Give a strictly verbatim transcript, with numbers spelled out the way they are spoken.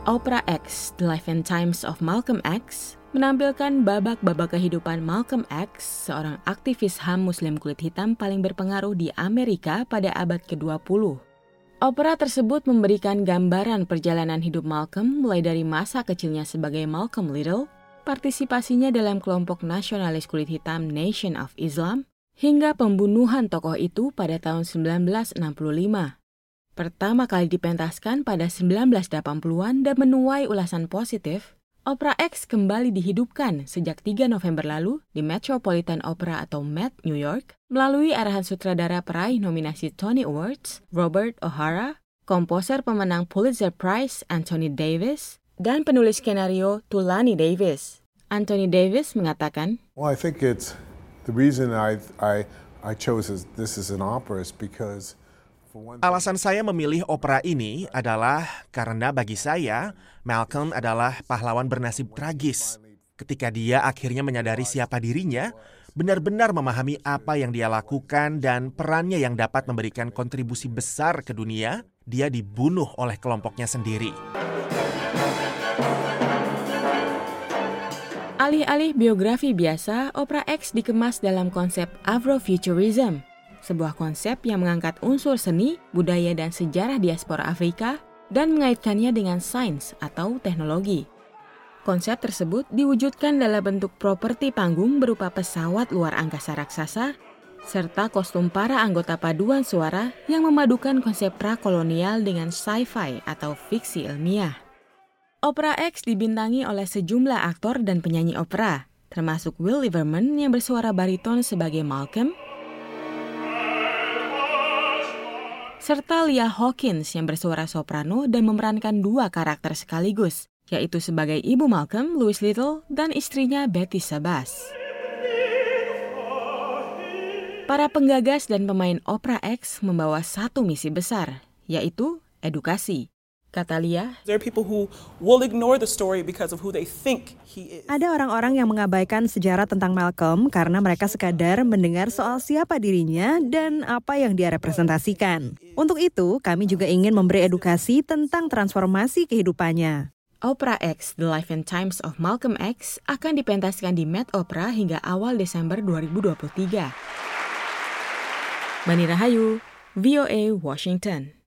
Opera X, The Life and Times of Malcolm X, menampilkan babak-babak kehidupan Malcolm X, seorang aktivis H A M Muslim kulit hitam paling berpengaruh di Amerika pada abad kedua puluh. Opera tersebut memberikan gambaran perjalanan hidup Malcolm mulai dari masa kecilnya sebagai Malcolm Little, partisipasinya dalam kelompok nasionalis kulit hitam Nation of Islam, hingga pembunuhan tokoh itu pada tahun sembilan belas enam puluh lima. Pertama kali dipentaskan pada sembilan belas delapan puluhan dan menuai ulasan positif, Opera X kembali dihidupkan sejak tiga November lalu di Metropolitan Opera atau Met, New York, melalui arahan sutradara peraih nominasi Tony Awards, Robert O'Hara, komposer pemenang Pulitzer Prize Anthony Davis, dan penulis skenario Tulani Davis. Anthony Davis mengatakan, Well, I think it's the reason I I I chose this as an opera is because alasan saya memilih opera ini adalah karena bagi saya, Malcolm adalah pahlawan bernasib tragis. Ketika dia akhirnya menyadari siapa dirinya, benar-benar memahami apa yang dia lakukan dan perannya yang dapat memberikan kontribusi besar ke dunia, dia dibunuh oleh kelompoknya sendiri. Alih-alih biografi biasa, Opera X dikemas dalam konsep Afrofuturism, sebuah konsep yang mengangkat unsur seni, budaya, dan sejarah diaspora Afrika dan mengaitkannya dengan sains atau teknologi. Konsep tersebut diwujudkan dalam bentuk properti panggung berupa pesawat luar angkasa raksasa, serta kostum para anggota paduan suara yang memadukan konsep prakolonial dengan sci-fi atau fiksi ilmiah. Opera X dibintangi oleh sejumlah aktor dan penyanyi opera, termasuk Will Liverman yang bersuara bariton sebagai Malcolm, serta Leah Hawkins yang bersuara soprano dan memerankan dua karakter sekaligus, yaitu sebagai ibu Malcolm, Louise Little, dan istrinya Betty Sabas. Para penggagas dan pemain Opera X membawa satu misi besar, yaitu edukasi. Kata Leah, ada orang-orang yang mengabaikan sejarah tentang Malcolm karena mereka sekadar mendengar soal siapa dirinya dan apa yang dia representasikan. Untuk itu, kami juga ingin memberi edukasi tentang transformasi kehidupannya. Opera X, The Life and Times of Malcolm X akan dipentaskan di Met Opera hingga awal Desember dua ribu dua puluh tiga. Bani Rahayu, V O A Washington.